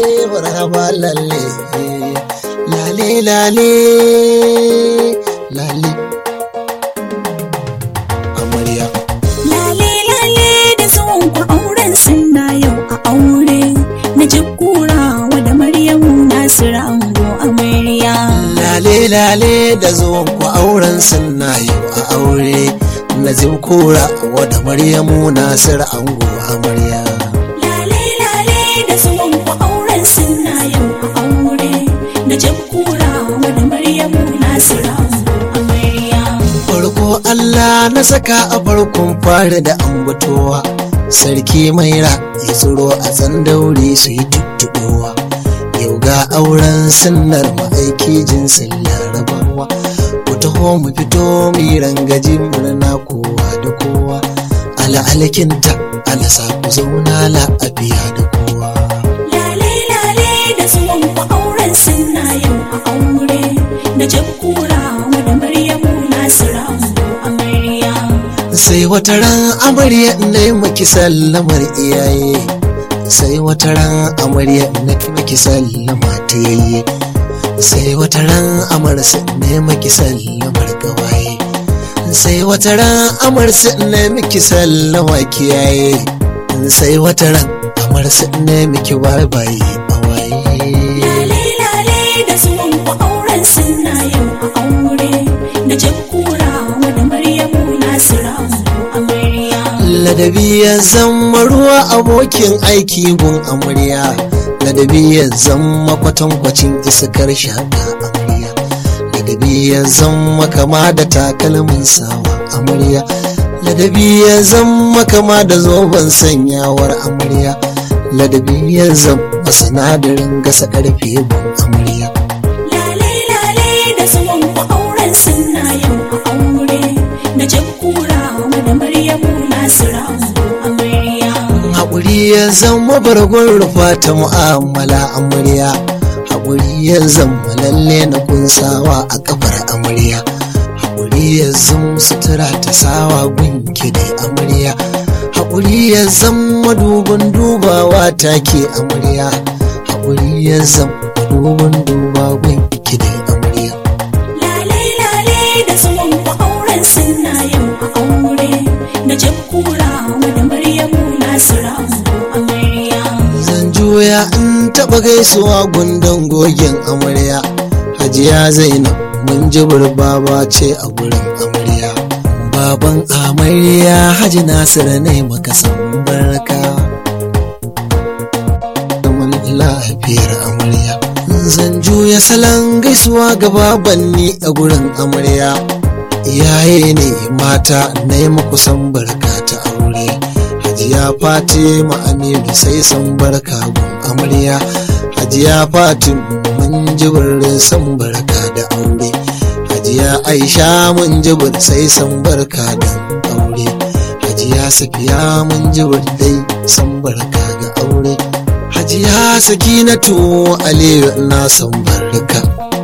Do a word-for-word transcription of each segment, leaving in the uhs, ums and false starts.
marhaba lalle lale lale lale amarya lale lale da zuwan ku auren sunna yau a aure na jikura wa da Maryamu Nasiru ango amarya lale lale da zuwan ku auren sunna yau a aure na jikura wa da Maryamu Nasiru ango amarya lale lale da zuwan ku auren sunna yau a aure na jikura wa da Maryamu Nasiru ango amarya farko Allah na saka a farkon fara da ambatowa sarki maira ya tsoro a tsandauri su yi tuttuɗowa yau ga auren sunnar ma'aiki jinsin larabawa ku taho mu fito mu rangaji murna kowa da kowa al'alkinta alasa ku zauna la'afiya da kowa lale lale da zuwan ku auren sunna yau a aure na jikura wa da Maryamu Nasiru ango amarya sai wata ran amarya ne maki sallamar iyaye sai wata ran amarya ne maki sallama ta yayi sai wata ran amarsa ne maki sallamar gawaye sai wata ran amarsa ne miki sallama kiyaye sai wata ran amarsa ne miki babaye awaye lale lale da zuwan ku auren sunna yau a aure na jikura wa da Maryamu Nasiru ango amarya ladabi ya zama ruwa abokin aiki gun amarya ladabi ya zama kwatankwacin iskar shaka amarya ladabi ya zama kama da takalmin sawa amarya ladabi ya zama kama da zoben sanyawar amarya ladabi ya zama sinadarin gasa karfe gun amarya lale lale da zuwan ku auren sunna yau a aure na jikura wa da Maryamu Nasiru ango amarya haƙuri ya zama bargon rufa ta mu'amala amarya haƙuri ya zama lalle na kunsawa a kafar amarya haƙuri ya zama sutura ta sawa gunki da amarya haƙuri ya zama dubin dubawa take amarya haƙuri ya zama dubin duba gunki da amarya lale lale da zuwan ku auren sunna yau a aure na jikura wa da Maryamu Nasiru ango amarya zan juya in taɓa gaisuwa gundan gogen amarya hajiya zainab mun ji baba ce a gurin amarya baban amarya haji nasiru ne maka san barka zaman lafiyar amarya zan juya salon gaisuwa ga babanni a gurin amarya iyaye ne mata na yi muku san barka ta aure hajiya fatima aminu sai san barka gun amarya hajiya fatima mun jibir san barka da aure hajiya aisha mun jibir sai san barka da aure hajiya safiya mun jibir dai san barka ga aure hajiya sakinatu aliyu na san barka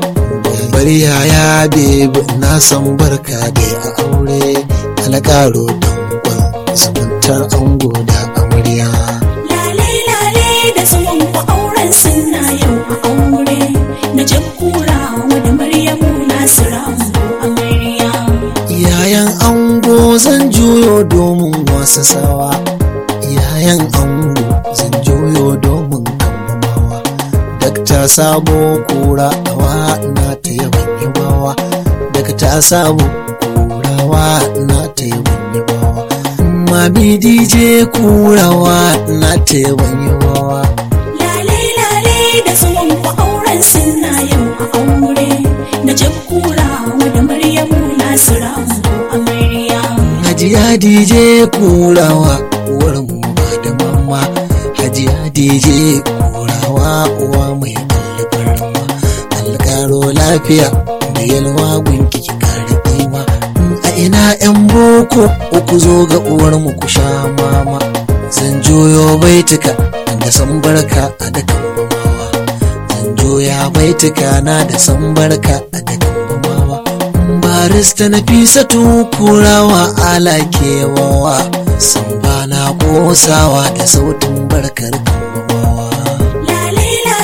bari yaya bebi na san barka da a aure alƙaro dankon zumuntar ango da amarya lale lale da zuwan ku auren sunna yau a aure na jikura wa da Maryamu Nasiru ango amarya yayan ango zan juyo domin wasa sawa yayan ango zan juyo domin kambamawa dakta sabo kura awa na ta yaban yabawa dakta sabo kurawa na ta yaban yabawa mami dj kurawa na ta yaban yabawa lale lale da zuwan ku auren sunna yau a aure na jikura wa da Maryamu Nasiru ango amarya hajiya dj kurawa uwar mu ba da mama hajiya dj kurawa uwa mai albarma alƙaro lafiya da yalwa gunki ki kare kima a ina yan boko uku zo ga uwar mu ku sha mama zan juyo baituka da san barka a dakan bamawa zan juya baituka na da san barka a dakan bamawa barista na fisatu kurawa ala kewawa san bana kosawa da sautin barkar kambamawa lale lale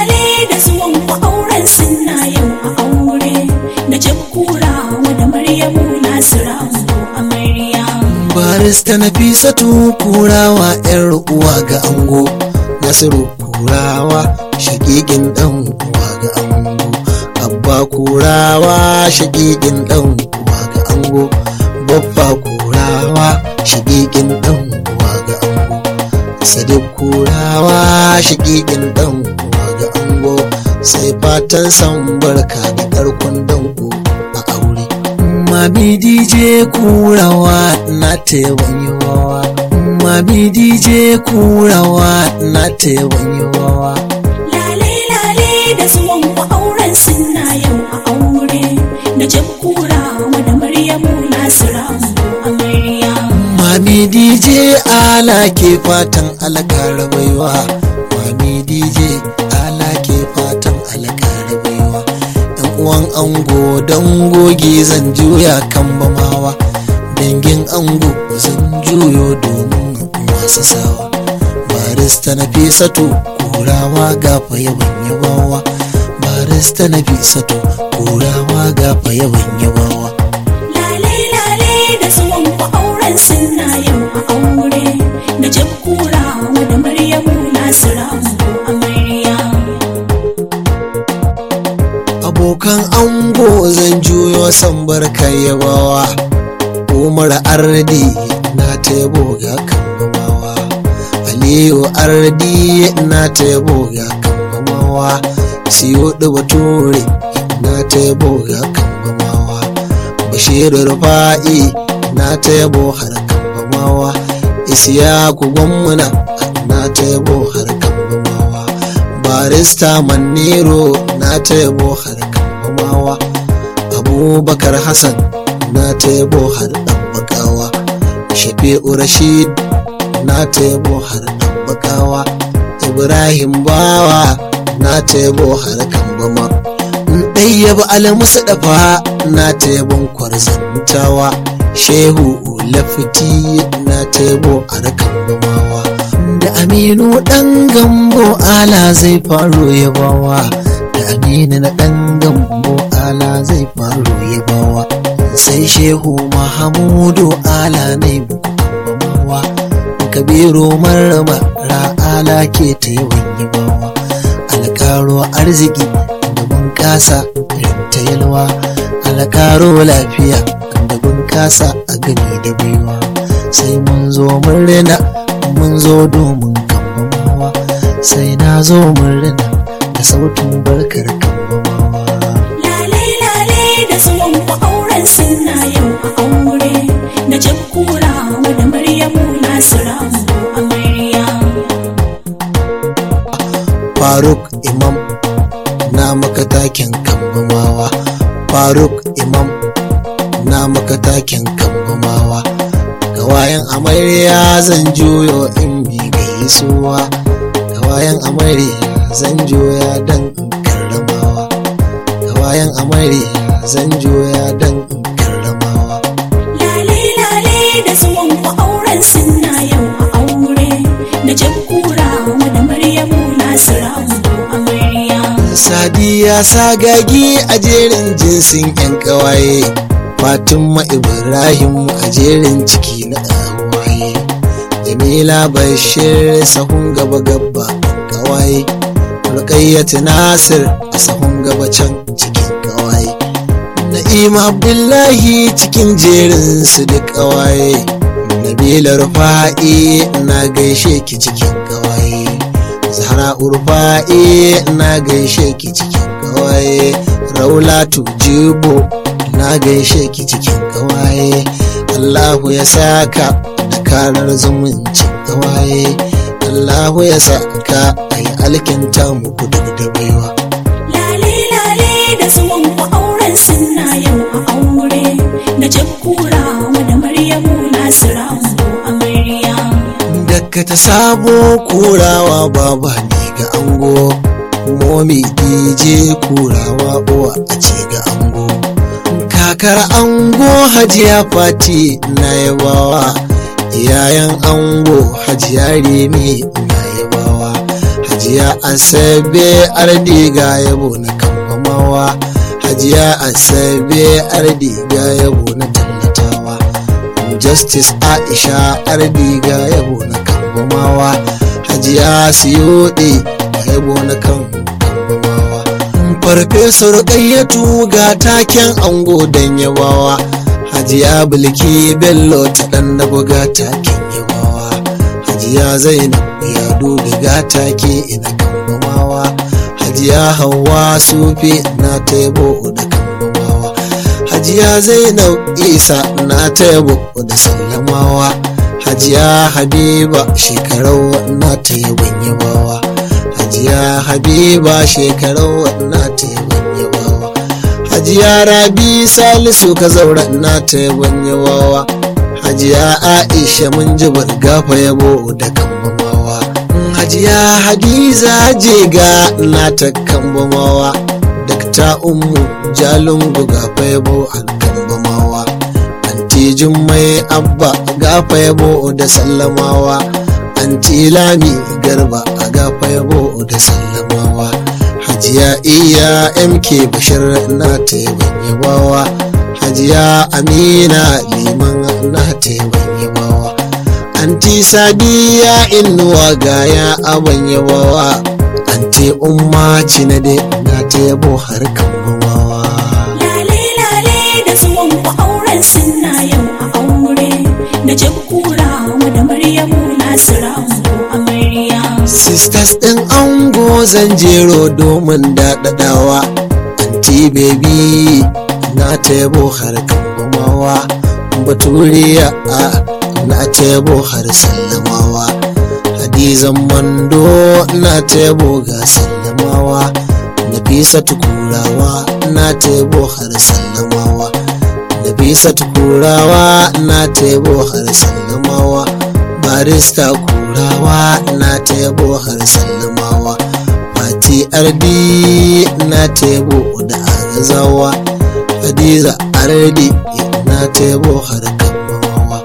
barista Nafisatu kurawa yar uwa ga ango, Nasiru kurawa shagigin dan uwa ga ango, Abba kurawa shagigin dan uwa ga ango, Babba kurawa shagigin dan uwa ga ango, Sadiq kurawa shagigin dan uwa ga ango, sai fatan san barka da karkon danko a aure. Mami D J kurawa na teban yawa, Mami D J kurawa na teban yawa. Lale lale da zuwan ku auren sunna yau a aure, na jab kurawa da Maryamu Nasira amarya. Mami D J ala ke fatan alƙara baiwa, Mami D J ala ke fatan alƙara baiwa. Yan uwan ango dangogi zan juya kan bamawa, dangin ango zan juyo domin masu sawa. Barista Nafisatu kurawa gafa yawan yabawa, Barista Nafisatu kurawa gafa yawan yabawa. Lale lale da zuwan ku auren sunna yau a aure, na jab kurawa da Maryamu Nasira amarya. Abokan ango zan juyo san barka yabawa, Umar Ardi na tebo ga kambamawa, Aliyu Ardi na tebo ga kambamawa, Siyo Bature na tebo ga kambamawa, Bashiru Rufa'i na tebo har kambamawa, Isiyaku Gwammuna na tebo har kambamawa, Barista Maniro na tebo har kambamawa, Abubakar Hassan na tebo har ɗabbakawa, Shafi'u Rashid na tebo har ɗabbakawa, Ibrahim Bawa na tebo har kambama, Ɗayyaba Al-Mustafa na tebon kwarzantawa, Shehu Lafiti na tebo har kambamawa, da Aminu ɗan gambo ala zai faro yabawa, da Aminu na ɗan gambo ala zai faro yabawa, sai Shehu Mahamudu ala ne kambamawa, Kabiru Marma ala ke ta yawan yabawa, alƙaro arziki da bunƙasa ta yalwa, alƙaro lafiya da bunƙasa a gani da baiwa, sai mun zo murna mun zo domin kambamawa, sai na zo murna da sautin barkar kambamawa. Lale lale da zuwan ku auren sunna yau a aure, na jab kurawa da Maryamu Nasira amarya. Faruk Imam na maka takin kambamawa, Faruk Imam na maka takin kambamawa, gawayen amarya zan juyo in bi gaisuwa, gawayen amarya zan juya dan in karramawa, gawayen amarya zan juya dan in karramawa. Lale lale da zuwan ku auren sunna yau a aure, na jab kurawa da Maryamu Nasira amarya. Sadiya sagagi a jerin jinsin yan kawaye, Fatima Ibrahim a jerin ciki na awaye, Jamila Bashir sahun gaba gaba kawaye, Ruqayyat Nasir a sahun gaba can cikin kawaye, Na'ima Abdullahi cikin jerin su da kawaye, Nabila Rufa'i na gaishe ki cikin kawaye, Zahra Urfa'i na gaishe ki cikin kawaye, Raulatu Jibo na gaishe ki cikin kawaye, Allahu ya saka da karar zumuncin kawaye, Allahu ya saka a yi alkinta muku duk da baiwa. Lale lale da zuwan ku auren sunna yau a aure, na jab kurawa da Maryamu Nasira amarya. Daga ta sabo kurawa baba ne ga ango, Momi D J kurawa uwa a ce ga ango, kakar ango Hajiya Fati na yabawa, yayan ango Hajiya Remi na yabawa, Hajiya Asabe Ardi ga yabo na kambamawa, Hajiya Asabe Ardi ga yabo na tallatawa, justice Aisha Ardiga yabo na kambamawa, Hajiya Siyode yabo na kambamawa, Farfesar Gayyatu ga taken ango dan yabawa, Hajiya Bilki Bello ta dan dago ga taken yabawa, Hajiya Zainab ya dubi ga take ina kambamawa, Hajiya Hauwa Sufi na ta yabo da kambamawa, Hajiya Zainab Isa na ta yabo da sallamawa, Hajiya Habiba shekarau na ta yabon yabawa, Hajiya Habiba shekarau na ta yabon yabawa, Hajiya Rabi Salisu ka zaura na ta yabon yabawa, Hajiya Aisha mun ji gafa yabo da kambamawa, Hajiya Hadiza Jega na ta kambamawa, Dakta Ummu Jalungu gafa yabo a kambamawa, Anti Jummai Abba gafa yabo da sallamawa, Anti Lami Garba a gafa yabo da sallamawa, Hajiya Iya M K Bashir na ta yabon yabawa, Hajiya Amina Liman na ta yabon yabawa, Anti Sadiya Inuwa gaya abin yabawa, Anti Umma Cinade na ta yabo har kambamawa. Lale lale da zuwan ku auren sunna yau a aure, na Jakkura da Maryamu Nasira ango amarya. Sisters ɗin ango zan jero domin daɗaɗawa, Anti Baby na ta yabo har kambamawa, Baturiya a na ta yabo har sallamawa, Hadizan Mando na ta yabo ga sallamawa, Nafisatu Kurawa na ta yabo har sallamawa, Nafisatu Kurawa na ta yabo har sallamawa, Barista Kurawa na ta yabo har sallamawa, Fati Ardi na ta yabo da agazawa, Hadiza Ardi na ta yabo har kambamawa,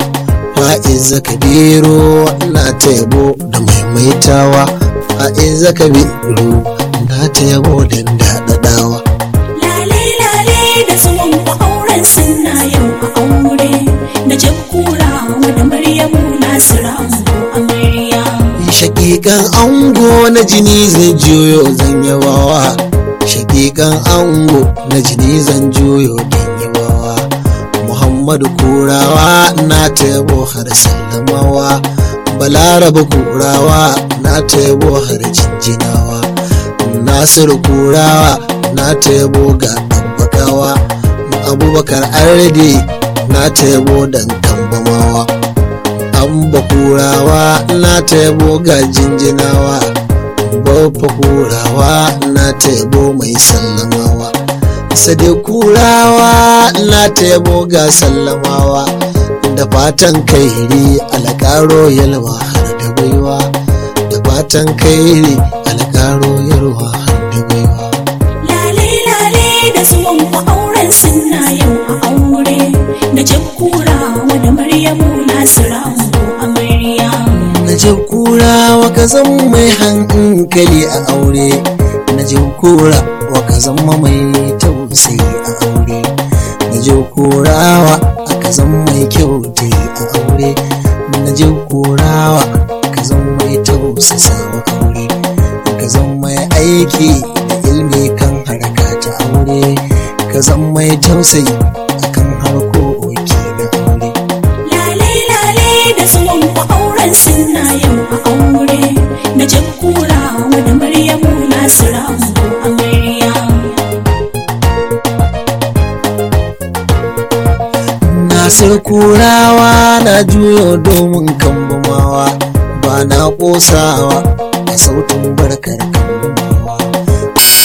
Fa'iza Kabiru na ta yabo da maimaitawa, Fa'iza Kabiru na ta yabo da daɗaɗawa. Lale lale da zuwan ku auren sunna yau a aure, na Jakkura da Maryamu Nasira ango amarya. Shakikan ango na jini zan juyo zan yabawa, Shakikan ango na jini zan juyo dan yabawa, Muhammadu Kurawa na ta yabo har sallamawa, Balaraba Kurawa na ta yabo har jinjinawa, Nasiru Kurawa na ta yabo ga ɗabbakawa, Abubakar Ardi na ta yabo dan kambamawa, Amba Kurawa na ta yabo ga jinjinawa, Baffa Kurawa na ta yabo mai sallamawa, Sade Kurawa na ta yabo ga sallamawa, da fatan kairi alƙaro yalwa har da baiwa, da fatan kairi alƙaro yalwa har da baiwa. Lale lale da zuwan ku auren sunna yau a aure, na Jakkura da Maryamu Nasira ango amarya. Na Jakkura ka zama mai hankali a aure, na Jakkura ka zama mai tausayi a aure, na Jakkura ka zama mai kyauta a aure, na Jakkura ka zama mai tausasawa aure, ka zama mai aiki da ilmi kan harka ta aure, ka zama mai tausayi akan harkoki na aure. Lale lale da zuwan ku auren sunna yau a aure, na Jakkura da Maryamu Nasira ango amarya. Nasir Kurawa na juyo domin kambamawa, ba na ƙosawa a sautin barkar kambamawa,